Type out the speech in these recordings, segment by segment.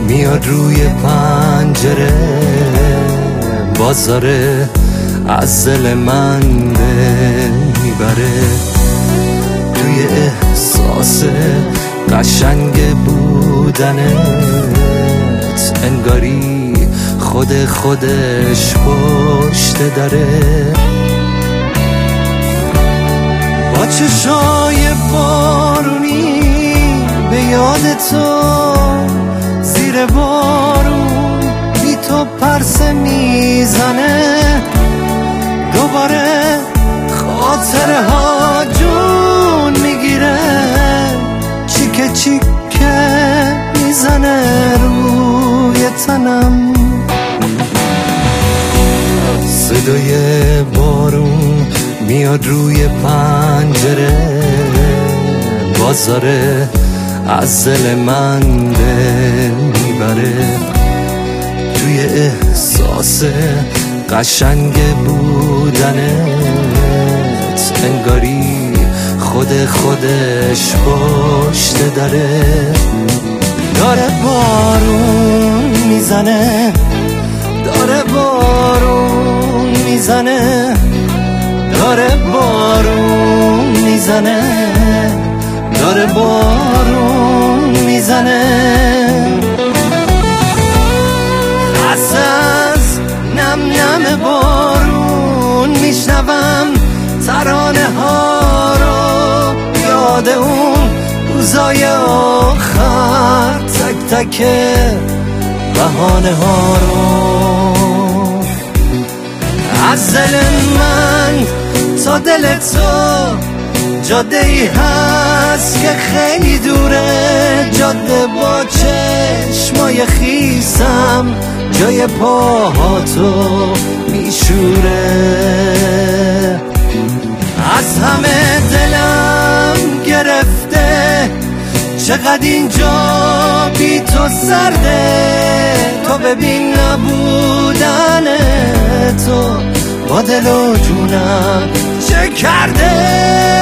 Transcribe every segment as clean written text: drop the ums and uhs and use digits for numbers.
میاد روی پنجره، بازاره از دل من میبره. توی احساس قشنگ بودنت انگاری خودش پشت دره. با چشای بارونی به یاد تو زیر بارون بی تو پرسه میزنه. دوباره خاطره ها جون میگیره، چیکه چیکه میزنه روی تنم. صدای بارون میاد روی پنجره، بازاره از دل من میبره. توی احساس قشنگ بودنت انگاری خودش پشت دره. داره بارون میزنه، داره بارون میزنه، داره بارون میزنه، داره بارون میزنه. از نم نم بارون میشنوم ترانه ها رو، یاد اون روزای آخر، تک تک بهانه ها رو. از دل من تا دل تو جاده ای هست که خیلی دوره، جاده با چشمای خیسم جای پاهاتو میشوره. از همه دلم گرفته، چقدر اینجا بی تو سرده. تو ببین نبودن تو با دل و جونم چه کرده.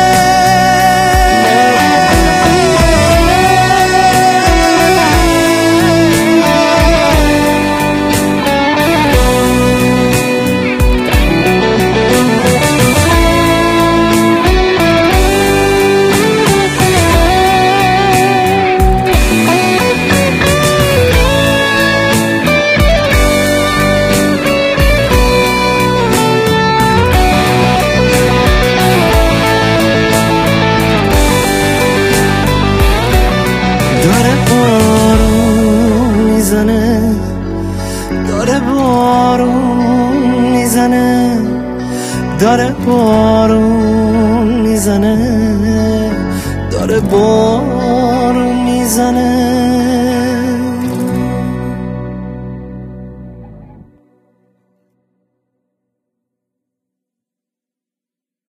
داره بارون میزنه، داره بارون میزنه، داره بارون میزنه، داره بارون میزنه.